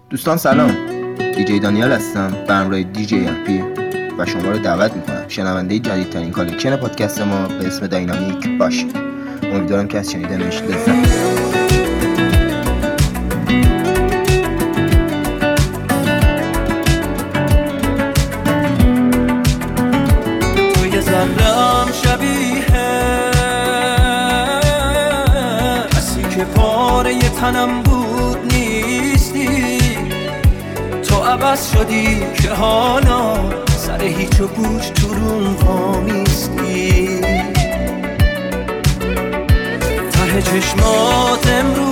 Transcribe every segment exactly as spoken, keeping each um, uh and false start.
دوستان سلام، دیجی دانیال هستم به همراه دیجی ام پی و شما رو دعوت میکنم شنونده جدیدترین کالکشن پادکست ما به اسم داینامیک باشید. امیدوارم که از شنیدنش لذت ببرید. توی ذره‌ام شبیه کسی که پاره تنم بود نیستی، تو عوض شدی که حالا سر هیچ و گوش تو روم وامیستی. ته چشمات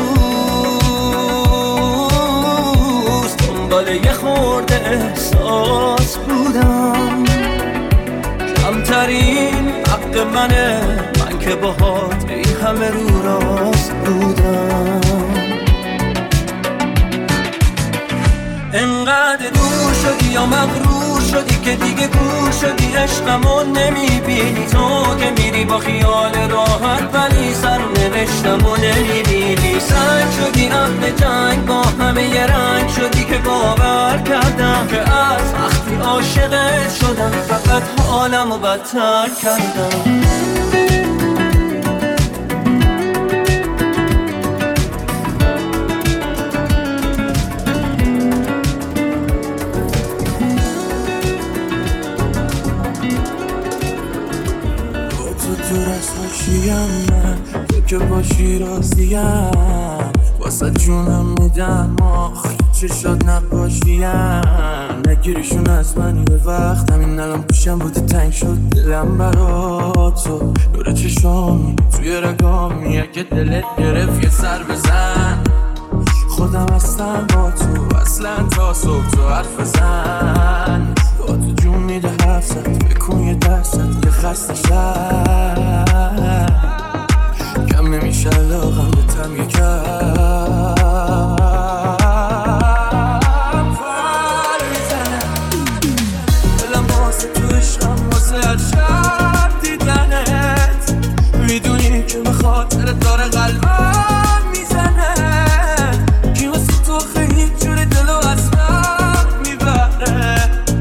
امروز دنبال یه خورده احساس بودم، کمترین حق منه من که باهات این همه رو راست بودم. انقدر دور شدی یا مغرور شدی که دیگه گور شدی، عشقمو نمیبینی تو که میری با خیال راحت، ولی سر نوشتمو نمیبینی. سنگ شدی اهل جنگ با همه یه رنگ شدی که باور کردم که از وقتی عاشقت شدم فقط حالمو بدتر کردم. من تو که باشی راضیم، واسه جونم میدم آخ چشات نباشیم. نگیریشون از من یه وقت همین الان پیشم بودی، تنگ شد دلم برات تو. نور چشامی توی رگامی اگه دلت گرفت یه سر بزن. خودم هستم با تو اصلا تا صبح تو حرف بزن. با تو جون میده حرف زد بکن یه دست یه خسته شد. کم نمیشه لاغم به تم یه کم فر میزنه دلم واسه تو عشقم واسه هر شب دیدنت. میدونی که به خاطرت داره قلبم میزنه، کی واسه تو خیلی جور دلو از من میبره.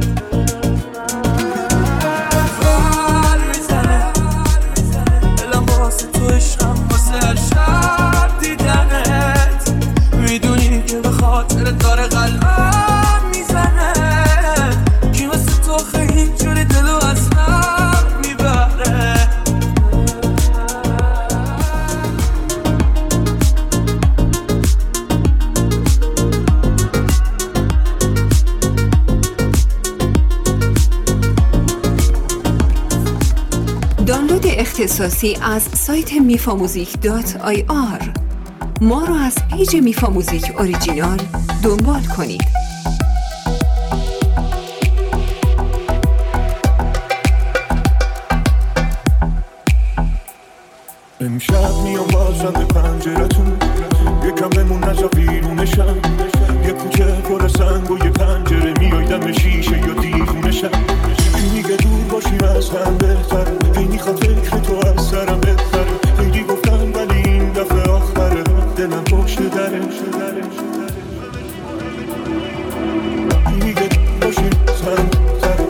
فر میزنه دلم واسه تو عشقم واسه هر شب دیدنت. میدونی که به خاطرت داره قلبم میزنه، کی واسه تو خیلی جور دلو از من میبره. دانلود اختصاصی از سایت میفاموزیک دات آی آر. ما رو از پیج میفاموزیک اوریجینال دنبال کنید. امشب میام بازم به پنجرتون، یکم بمون نجا بیرونشم. یه کوچه پر سنگ و یه پنجره میای دم شیشه یا دیوونشم. کی میگه دور باشیم از هم بهتره، هی میخواد فکر تو از سرم بهتره. خیلی گفتن ولی این دفعه آخره، دلم پشت دره. کی میگه دور باشیم از هم بهتره.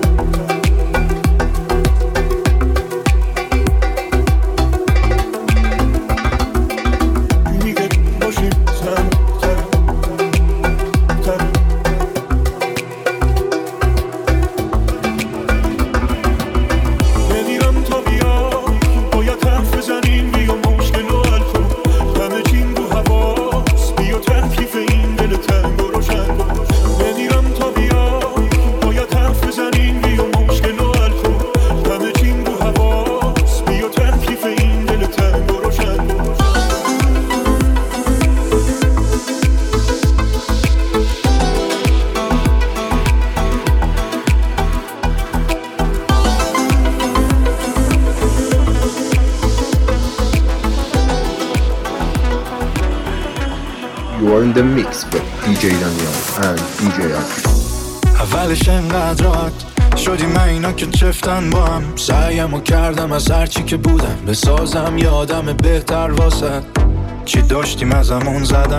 You are in the mix with دیجی دانیال and دیجی ام پی. اولش انقدر راحت شدی من اینا که چفتن با هم. سعیمو کردم از هرچی که بودم بسازم یه آدم بهتر واسه. چی داشتیم ازمون زدن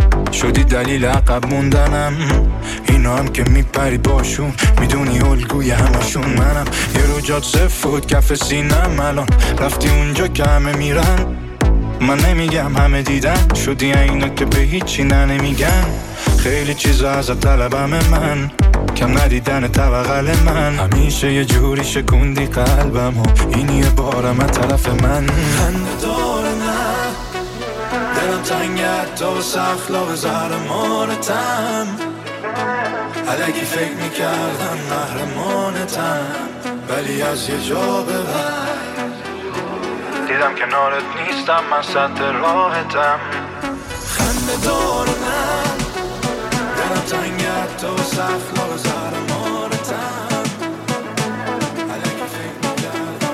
شدی دلیل عقب موندنم. اینا هم که میپری باشون میدونی الگوی همشون منم. یه رو جات صف بود کف سینم، الان رفتی اونجا که همه میرن. من نمیگم همه دیدن، شدی اینا که به هیچی نه نمیگن. خیلی چیزا ازت طلبم من، کم ندیدن توقل من. همیشه یه جوری شکوندی قلبم و این یه بارم از طرف من. خنده داره نه دلم تنگت تا سخلاق زهر مارتم. الکی فکر میکردم محرمانتم، ولی از یه جا به بعد دیدم کنارت نیستم، من سد راحتم. خنده داره نه دلم تنگت تا سخلاق زهر مارتم. الکی فکر میکردم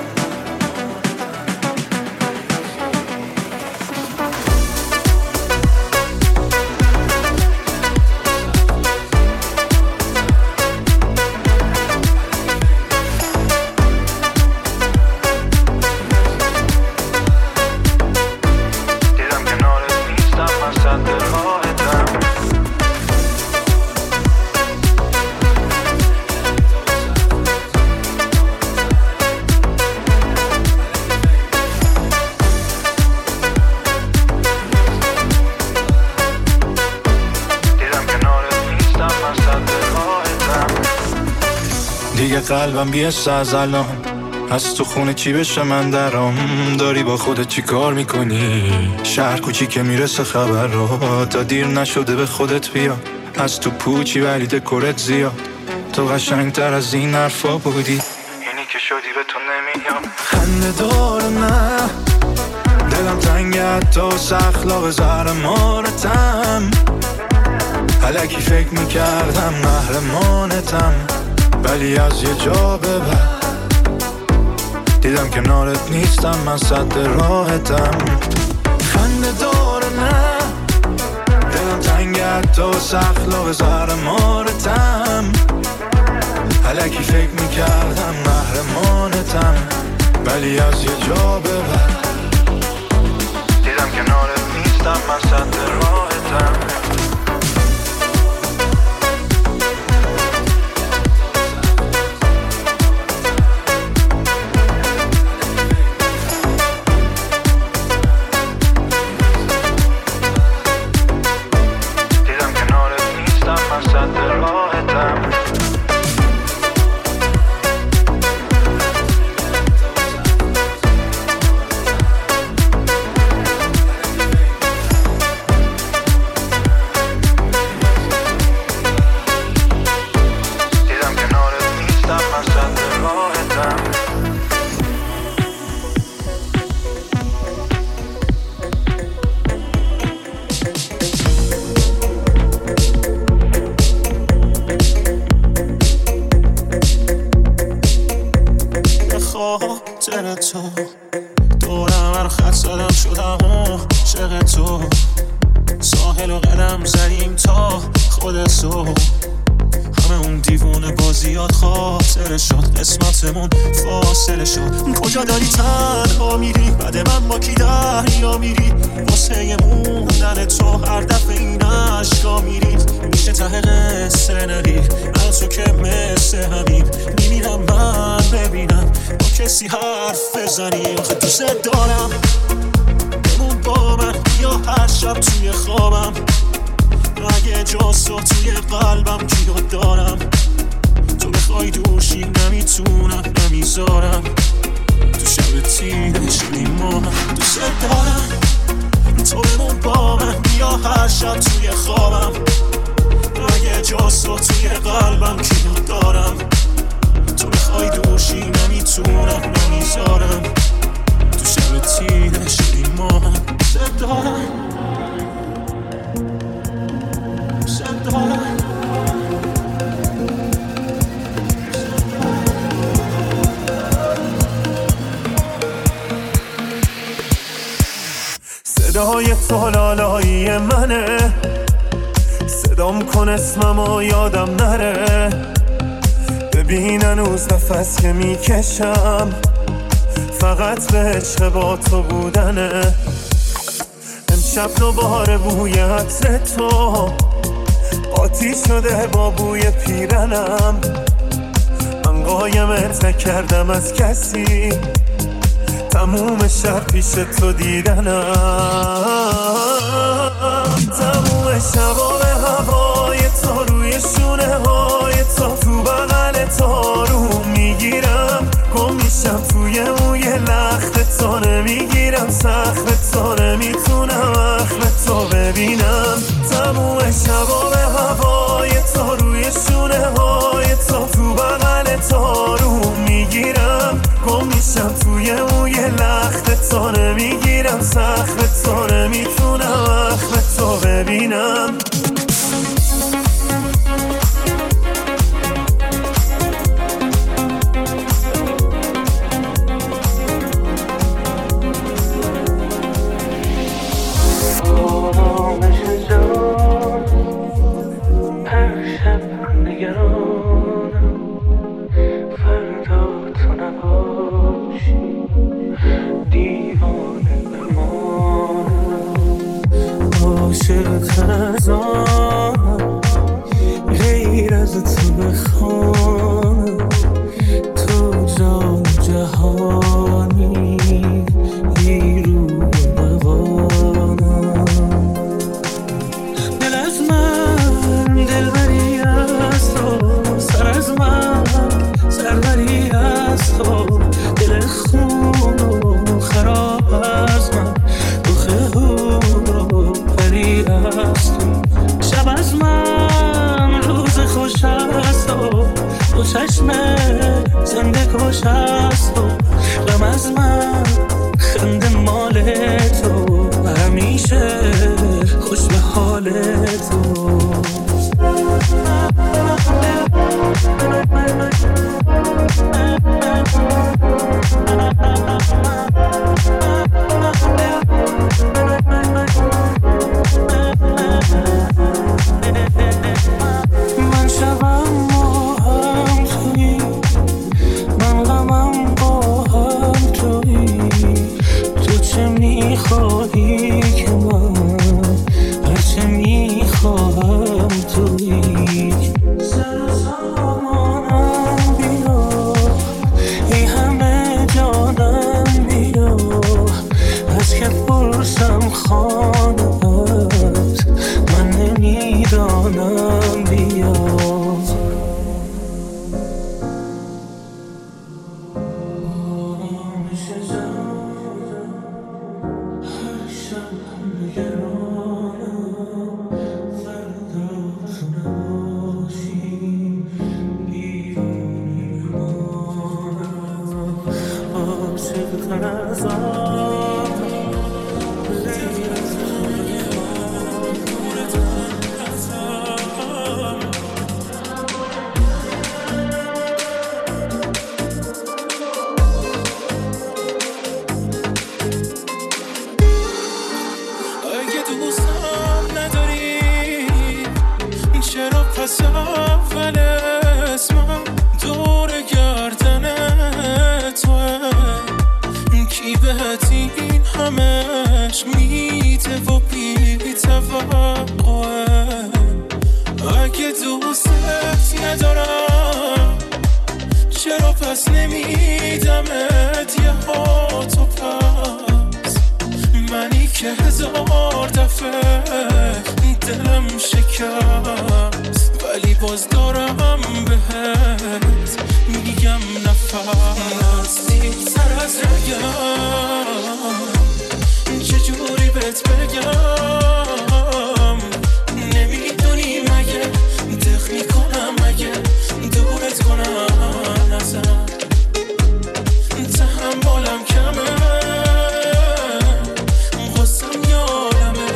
دیگه قلبم بیست از الان، از تو خونه چی بشه من درام. داری با خودت چی کار میکنی؟ شهر کوچی که میرسه خبر رو، تا دیر نشده به خودت بیا. از تو پوچی ولی دکورت زیاد، تو قشنگتر از این حرفا بودی، اینی که شدی به تو نمیام. خنده داره نه دلم تنگت تا سخلاق زهر مارتم. الکی فکر میکردم محرمانتم، ولی از یه جا به بعد دیدم کنارت نیستم، من سد راحتم. خنده داره نه دلم تنگت تا سخلاق زهر مارتم. الکی فکر میکردم محرمانتم، ولی از یه جا به بعد دیدم کنارت نیستم، من سد راحتم. تو دورم هر خط زدم شدم عاشق تو. ساحل و قدم زدیم تا خود تو، همه اون دیوونه بازیات خاطره شد، قسمتمون فاصله شد. کجا داری تنها میری؟ بعد من با کی دریا میری؟ واسه موندن تو هر دفعه این عشقا میری. میشه ته قصه نری من تو که مثل همین میمیرم من ببینم با کسی حرف بزنیم. آخه دوست دارم بمون با من یا هر شب توی خوابم، اگه جاسو توی قلبم کیو دارم. تو بخوای دوشی نمیتونم نمیذارم، تو شب تیره شدیم ما هم. دوست دارم تو بمون با من یا هر شب توی خوابم، اگه جاسو توی قلبم کیو دارم. تو بخوای دوشی نمیتونم نمیذارم، تو شب تیره شدیم ما هم. دوست دارم صدای تو لالایی منه، صدام کن اسممو یادم نره. ببین هنوز نفس که میکشم فقط به عشق با تو بودنه. شب دوباره بوی عطر تو قاطی شده با بوی پیرنم. من قایمت نکردم از کسی، تموم شب پیش تو دیدنم. تموم شبا به هوای تو، روی شونه های تو، تو بغل تو رو میگیرم. گم میشم توی موی لخت تو، نمیگیرم سخت تو، نمیتونم اخم تو ببینم. تموم شبا به هوای تو، روی شونه های تو، تو بغل تو رو میگیرم. گم میشم توی موی لخت تو، نمیگیرم سخت تو، نمیتونم اخم تو ببینم. غیر از تو بخوانم، تو جان جهانی بیرون بوانم. دل از من دلبری از تو، سر از من سربری از تو. دل خون و خراب از من، دخه و پری از تو. شب از من روز خوش است و دو چشم زنده کش است و غم از من خنده مال تو، همیشه خوش به حال تو. من شبم با هم تویی، من غمم با هم تویی. تو چه میخواهی که من هرچه میخواهم تویی. سر سامانم بیا، ای همه جانم بیا. از که پرسم خانه‌ات من نمیدانم بیا. پس اول اسمم دور گردن توه، کی بهت این همش میده و بی توقعه. اگه دوستت ندارم چرا پس نمیدمت یه هاتو پس؟ منی که هزار دفعه دلم شکست ولی باز دارم بهت میگم نفس. نزدیکتر از رگم چجوری بهت بگم؟ نمیدونی مگه دق میکنم مگه دورت کنم ازم؟ تحملم کمه غصم یادمه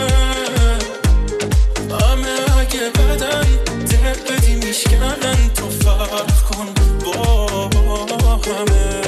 همه اگه بدن دل بدی میشکنن تو فرق کن با همه.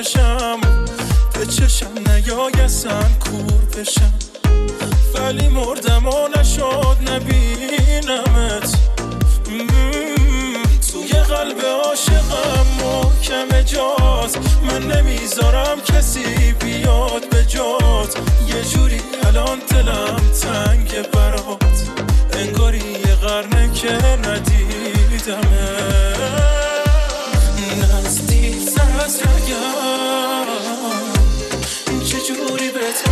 بشم، به چشم نیایستن کور بشم، ولی مردم و نشد نبینمت. توی قلب عاشقم محکم جات، من نمیذارم کسی بیاد به جات. یه جوری الان دلم تنگ برات، انگاری یه قرنه که ندیدمه. نزدیک‌تر از رگم چجوری بهت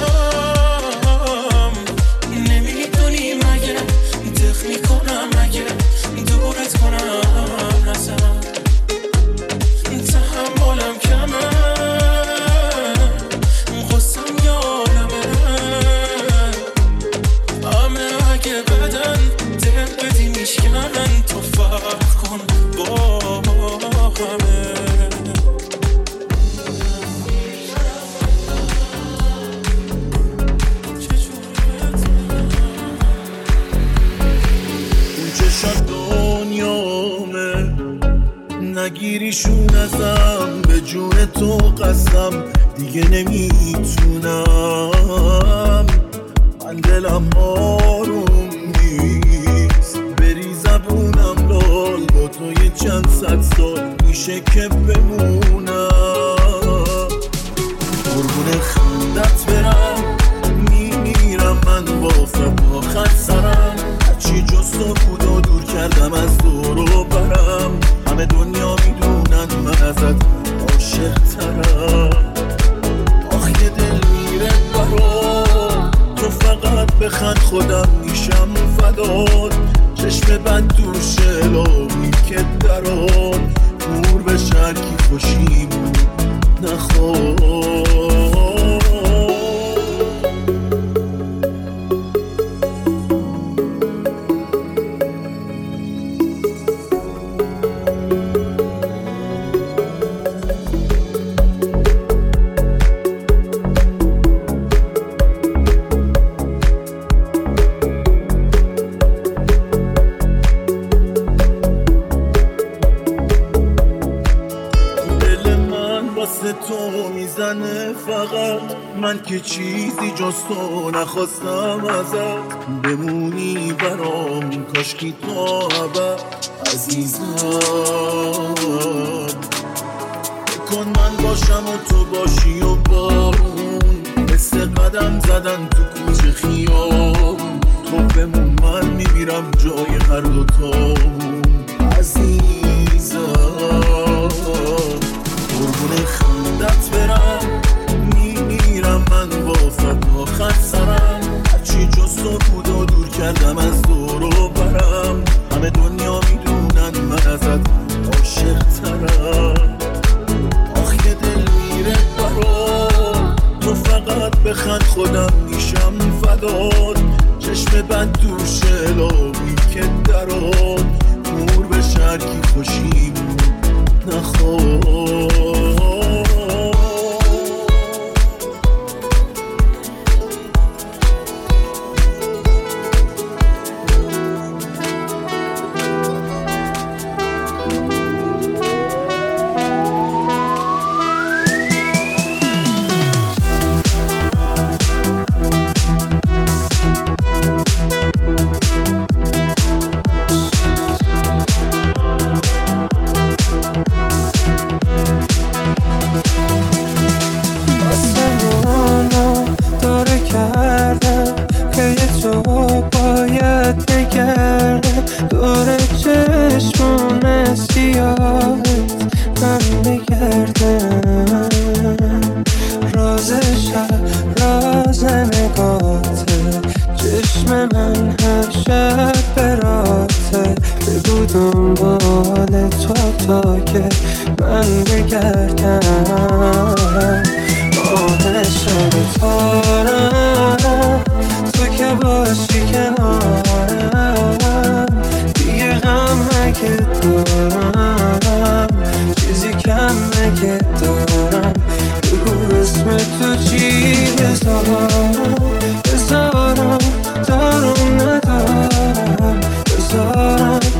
بگم، نمیدونی مگه دق میکنم، مگه دورت کنم ازم. تحملم کمه، غصم یادمه، همه اگه بدن دل بدی میشکنن. تو فرق کن با همه. نگیریشون ازم، به جون تو قسم دیگه نمیتونم. من دلم آروم نیست، بری زبونم لال، با تو یه چند صد سال میشه که بمونم. قربون خندت برم، میمیرم من واسه آخر سرم. هرچی جز تو بود و دور کردم از دور و برم. همه دنیا میدونن من ازت عاشق ترم. آخ یه دل میره برام، تو فقط بخند خودم میشم فدات. چشم بند دوشه لامی که درام، نور به شرکی خوشیمون نخواه. من که چیزی جز تو نخواستم ازت، بمونی برام کاشکی تا ابد عزیزم. بکن من باشم و تو باشی و بارون، مثل قدم زدن تو کوچه خیام. تو بمون من میمیرم جای هر دوتامون عزیزم. قربون خندت برم، من واسه آخر سرم. هرچی جز تو بود و دور کردم از دور و برم. همه دنیا میدونن من ازت عاشق ترم. آخ یه دل میره برام، تو فقط بخند خودم میشم فدات. چشم بد دوشه لامی که درام، نور به شرکی خوشیمون نخواه.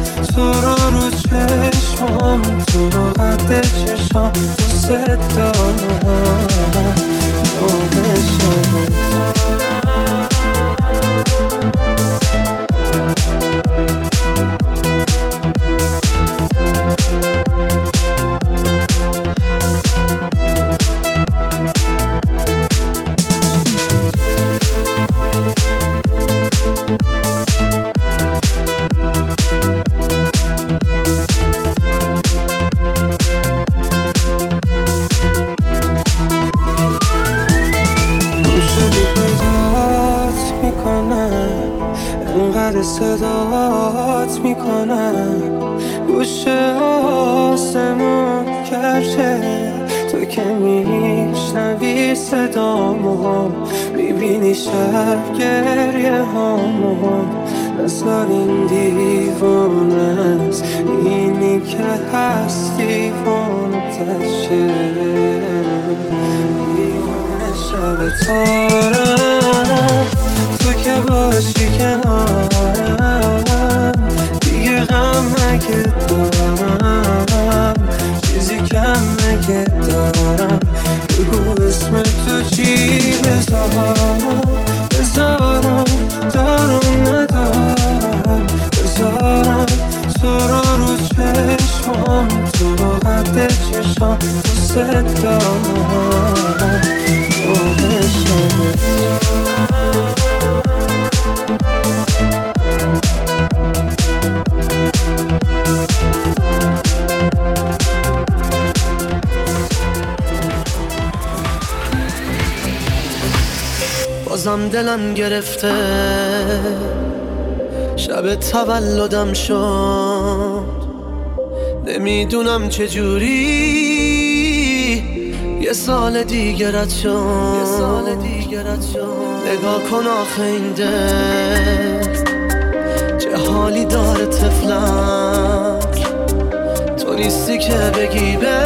تو قد چشام دوست دارم. انقدر صدات میکنم گوش آسمون کرده تو که میشنوی صدامو میبینی شب گریه هامو مثل این دیوانه است اینی که هست دیوانتشه دیوانه شب تارم تو که باشی کنارم دیگه غم نگه دارم چیزی کم نگه دارم بگو اسم تو چی بذارم بذارم دارم ندارم بذارم تو رو رو چشمام تو رو قد چشم تو صدام تو بشم بازم دلم گرفته شب تولدم شد نمیدونم چجوری یه سال دیگرت شد یه سال دیگرت شد نگاه کن آخه این دل چه حالی داره طفلک تو نیستی که بگی به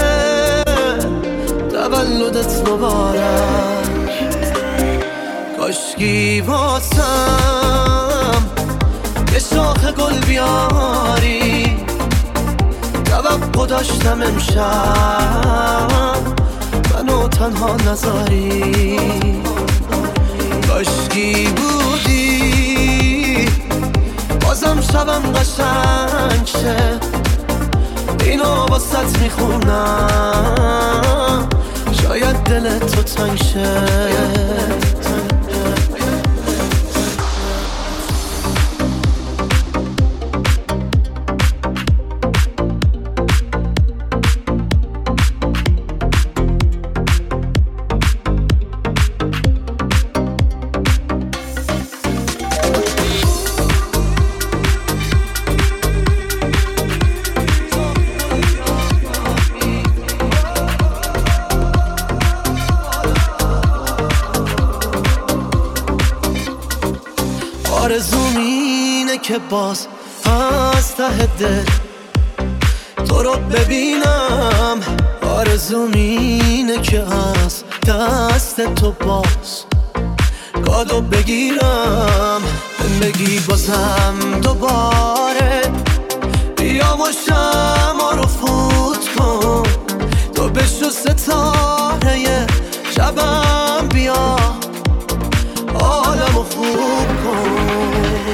تولدت مبارک کاشکی واسم یه شاخ گل بیاری توقع داشتم امشب منو تنها نذاری کاشکی بودی بازم شبم قشنگ شه اینو واسط میخونم شاید دل تو تنگ شه آرزوم اینه که باز از ته دل تو رو ببینم آرزوم اینه که از دست تو باز کادو بگیرم بگی بازم دوباره بیا و شمع رو فوت کن تو بشو ستاره شبم بیا عالمو خوب کن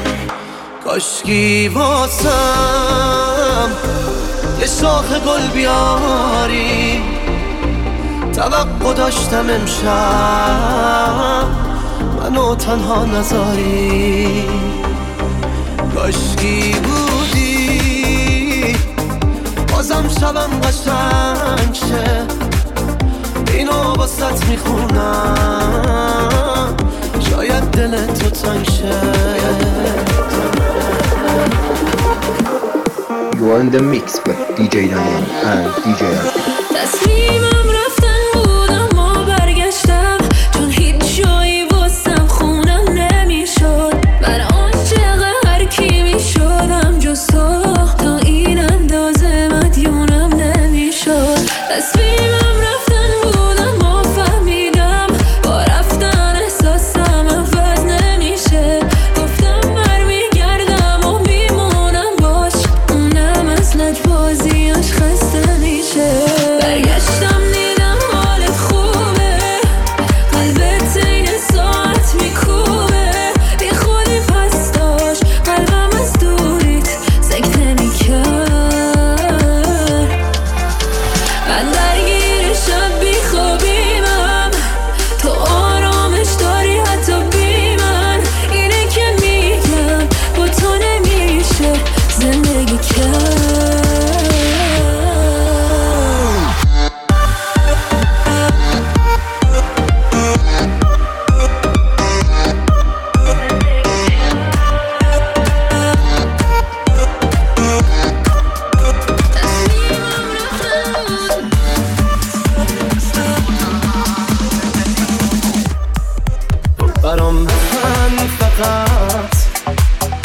کاشکی واسم یه شاخ گل بیاری توقع داشتم امشب منو تنها نذاری کاشکی بودی بازم شبم قشنگ شه اینو واسط میخونم شاید دل تو تنگ شه You are in the mix with دی جی Daniel and دی جی آر پی. تصمیمم رفتن بود اما برگشتم چون هیچ جایی واسم خونم نمیشد من عاشق هر کی میشدم جز تو تا این اندازه مدیونم نمیشد تصمیمم رفتن بود اما فهمیدم با رفتن احساسم عوض نمیشه گفتم برمیگردم و میمونم باش اونم از لجبازیاش خسته میشه برگشتم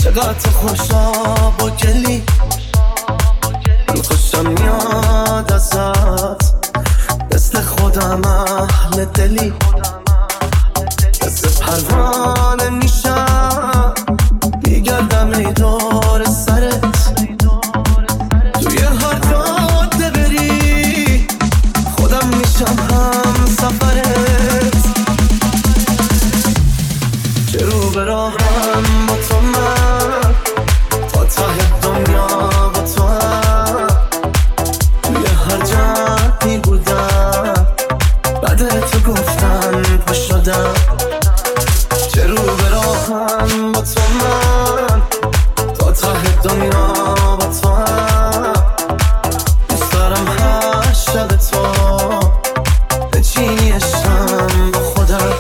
چقدر خوشا با گلی خوشم میاد ازت مثل خودم اهل دلی مثل پروانه میشم میگردم ای دور سرت توی هر جاده بری خودم میشم هم سفرت چه رو به راهم با تو من تا ته دنیا با تو هم توی هر جمعی بودم بعد تو گفتن پا شدم چه رو به راهم با تو من تا ته دنیا با تو هم دوست دارم هر شب تو بچینی عشقم با خودم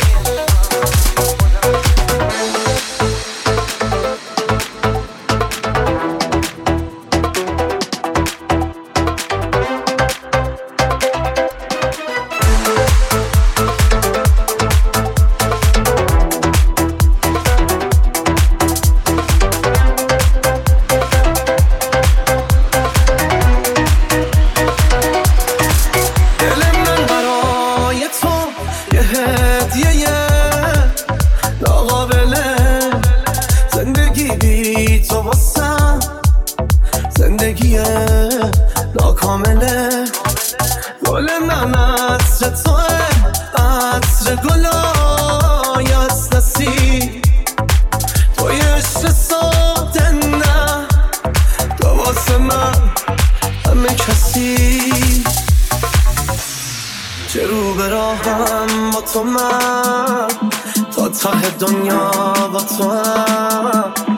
زندگی ناکامله گل من عطر توه عطر گلای از نسی توی عشق ساده نه تو واسه من همه کسی چه رو به راهم با تو من تا ته دنیا با تو هم